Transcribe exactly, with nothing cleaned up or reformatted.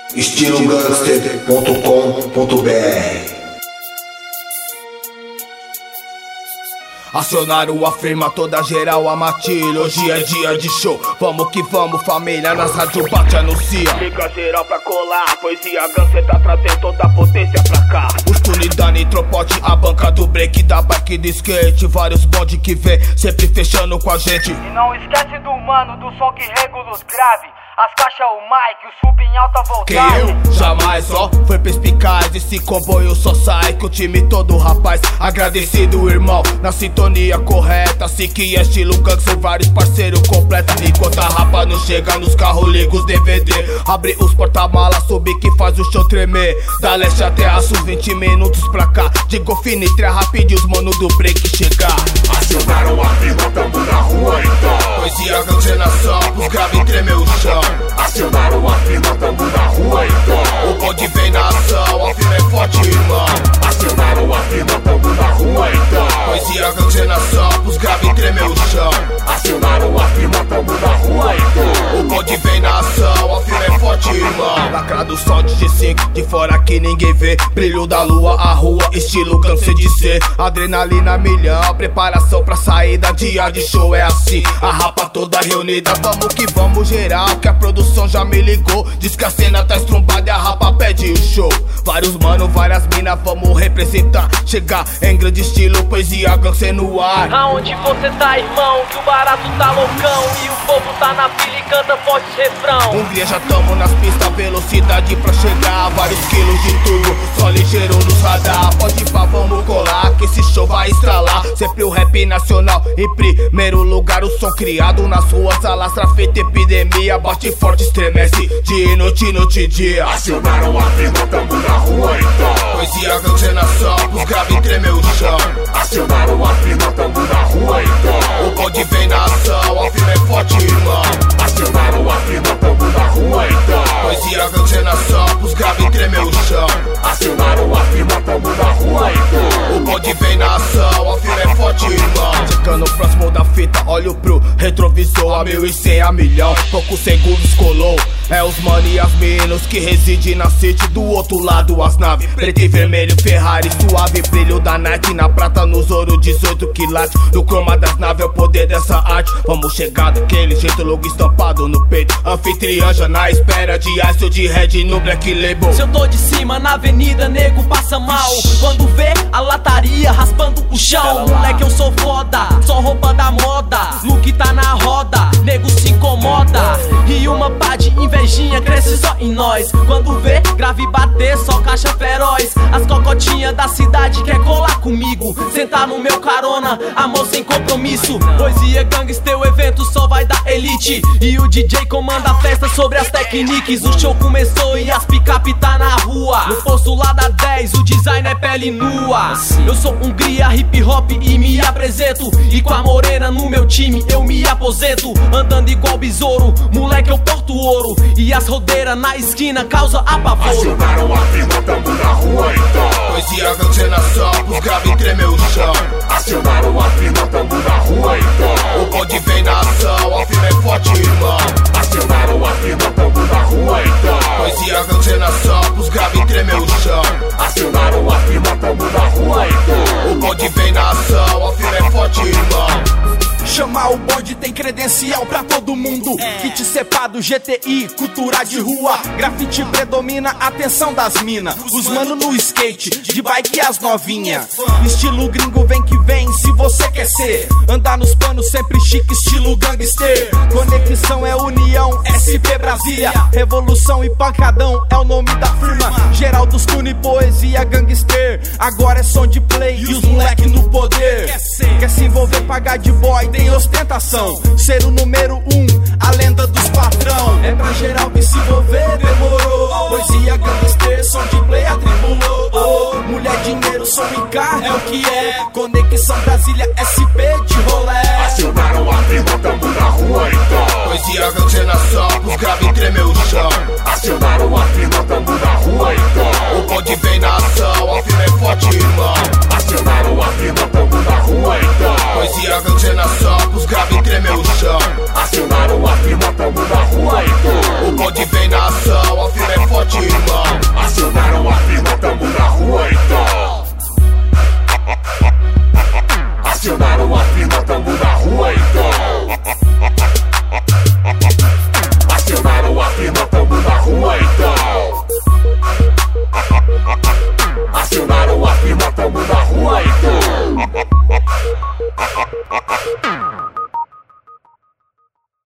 estilo gangster ponto com ponto br. Acionário afirma toda geral a matilha. Hoje é dia de show, vamos que vamos família. Nas rádio bate anuncia. Liga geral pra colar, poesia gangster tá trazendo toda a potência pra cá. Os tune da Nitropote, a banca do break, da bike de skate. Vários bonde que vem, sempre fechando com a gente. E não esquece do mano, do som que regula os grave. As caixas, o mic, o sub em alta voltagem. Quem eu jamais, ó, foi perspicaz. Esse comboio só sai com o time todo, rapaz. Agradecido, irmão, na sintonia correta. Assim que é estilo gangster, vários parceiros completa. Enquanto a rapa não chega nos carros, liga os D V D. Abre os porta-malas, subir que faz o show tremer. Da leste até a sul, vinte minutos pra cá. De golfinitra, rapidinho, os mano do break chegar. Acionaram a firma, tamo na rua então. Poesia gangster nação, os graves tremeu o chão. Acionaram a firma, tamo na rua então. O bonde vem na ação, a firma é forte, irmão. Acionaram a firma, tamo na rua então. Poesia gangster nação, os graves tremeu o chão. Acionaram a firma, tamo na rua então. O bonde vem na ação, a firma é forte, irmão. Lacrado só de G cinco, de fora que ninguém vê. Brilho da lua, a rua, estilo gangster de ser. Adrenalina milhão, preparação pra saída. Dia de show é assim, a rapa toda reunida. Vamos que vamos geral, que a produção já me ligou. Diz que a cena tá estrumbada e a rapa pede o show. Vários mano, várias mina, vamos representar. Chegar em grande estilo, poesia gangster no ar. Aonde você tá, irmão? Que o barato tá loucão. E o povo tá na fila e canta forte refrão. Hungria já tamo nas pistas, velocidade pra chegar. Vários quilos de tudo, só ligeiro nos radar. Pode ir pra, vamos colar, que esse show vai estralar. Sempre o rap nacional em primeiro lugar. O som criado nas ruas, alastra feita epidemia. Bate forte, estremece, de noite, noite, dia. Acionaram a firma, tamo na rua então. Poesia gangster nação, os graves tremeu o chão. Acionaram a firma, tamo na rua então. O bonde vem na ação, a firma é forte, irmão. Acionaram a firma, tamo na rua então. Poesia gangster nação, os graves tremeu o chão. Acionaram a firma, tamo na rua então. O bonde vem na ação, a firma é forte, irmão. Chegando próximo da fita, olho pro retrovisor. A mil e cem a milhão, poucos segundos colou. É os mano e as minos que residem na city. Do outro lado as naves, preto e vermelho, Ferrari suave, brilho da night. Na prata, nos ouro, dezoito quilates. No croma das naves é o poder dessa arte. Vamos chegar daquele jeito, logo estampado no peito. Anfitriã já na espera de ice ou de red no black label. Se eu tô de cima na avenida, nego passa mal. Quando vê a lataria raspando o chão. Moleque, eu sou foda, só roupa da moda. Look tá na roda, nego se incomoda. E uma pá de invejinha cresce só em nós. Quando vê grave bater, só caixa feroz. As cocotinhas da cidade quer colar comigo. Sentar no meu carona, amor sem compromisso. Poesia gangster, o evento só vai dar elite. E o D J comanda a festa sobre as técnicas. O show começou e as picape tá na rua. No posto lá da dez, o design é pele nua. Eu sou Hungria, hip hop e me apresento. E com a morena no meu time eu me aposento. Andando igual besouro, moleque eu porto ouro. E as rodeiras na esquina causa apavoro. Acionaram a firma, tamo na rua então. Poesia gangster nação, os graves tremeu o chão. Acionaram a firma, tamo na rua então. O bonde vem na ação, a firma é forte, irmão. Acionaram a firma, tamo na rua então. Poesia gangster nação, os graves tremeu o chão. Acionaram a firma, tamo na rua então. O bonde vem na ação, a firma é forte, irmão. Chamar o bonde tem credencial pra todo mundo. Kit cepado, G T I, cultura de rua. Grafite predomina, atenção das mina. Os mano no skate, de bike as novinha. Estilo gringo vem que vem, se você quer ser. Andar nos panos sempre chique, estilo gangster. Conexão é união, S P Brasília. Revolução e pancadão é o nome da firma. Geral dos tune, poesia gangster. Agora é som de play e os moleque no poder. Quer se envolver, pagar de boy, tem ostentação. Ser o número um